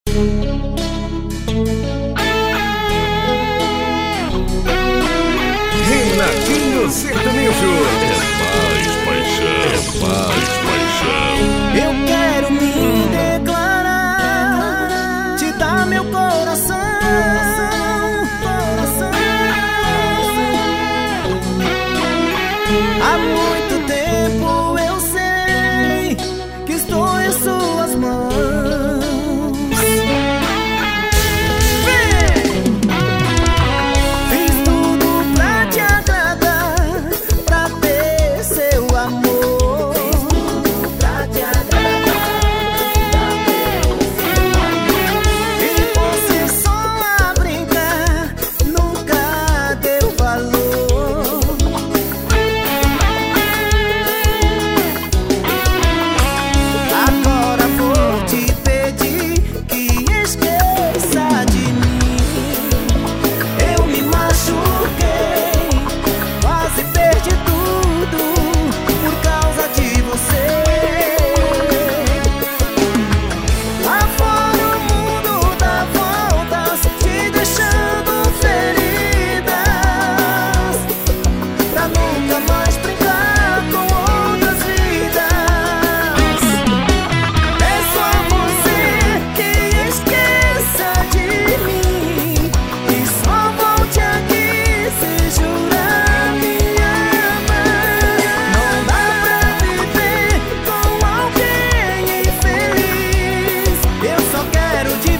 Renatinho Sertanejo. É mais paixão. Eu quero me declarar, te dar meu coração. Há muito tempo eu sei que estou em suas mãos. Fiz tudo pra te agradar, pra ter seu amor. Fiz tudo pra te agradar, e você só a brincar, nunca deu valor. Agora vou te pedir que esqueça de mim. Eu me machuquei, quase perdi tudo por causa de você. Lá fora o mundo dá voltas, te deixando feridas, pra nunca mais brincar com outras vidas. É só você que esqueça de mim e só volte aqui se jurar me amar. Não dá pra viver com alguém infeliz. Eu só quero